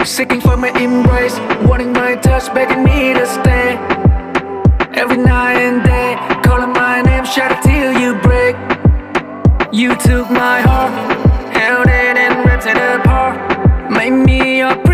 seeking for my embrace, wanting my touch, begging me to stay. Every night and day, calling my name, shout it till you break. You took my heart, held it and ripped it apart, made me your